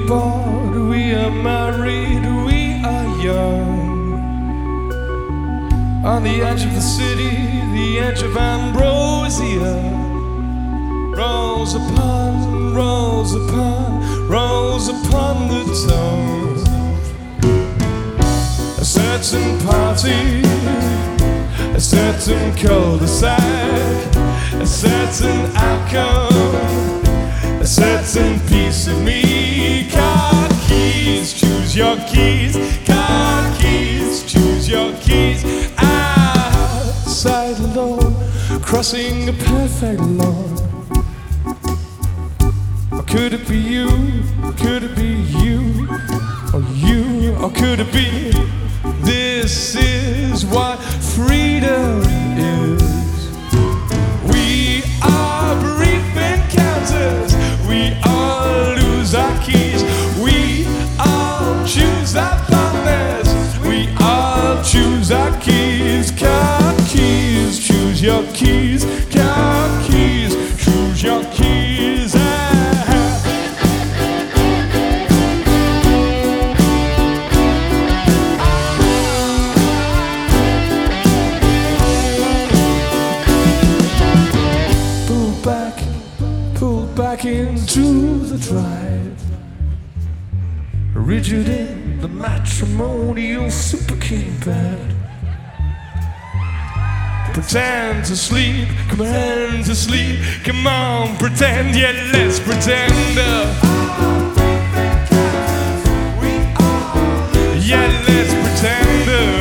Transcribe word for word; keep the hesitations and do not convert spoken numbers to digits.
born, we are married, we are young. On the edge of the city, the edge of ambrosia, rolls upon, rolls upon, rolls upon the tongue. A certain party, a certain cul-de-sac, a certain outcome, a certain piece of me. Car keys, choose your keys. Car keys, choose your keys. Outside alone, crossing a perfect lawn. Or could it be you? Could it be you? Or you? Or could it be? This is what freedom is. We are brief encounters. We all lose our keys. We all choose our partners. We all choose our keys. Car keys, choose your keys. Car keys, choose your keys. Back into the drive, rigid in the matrimonial super king bed. Pretend to sleep, command to sleep. Come on, pretend, yeah, let's pretend. Yeah, let's pretend.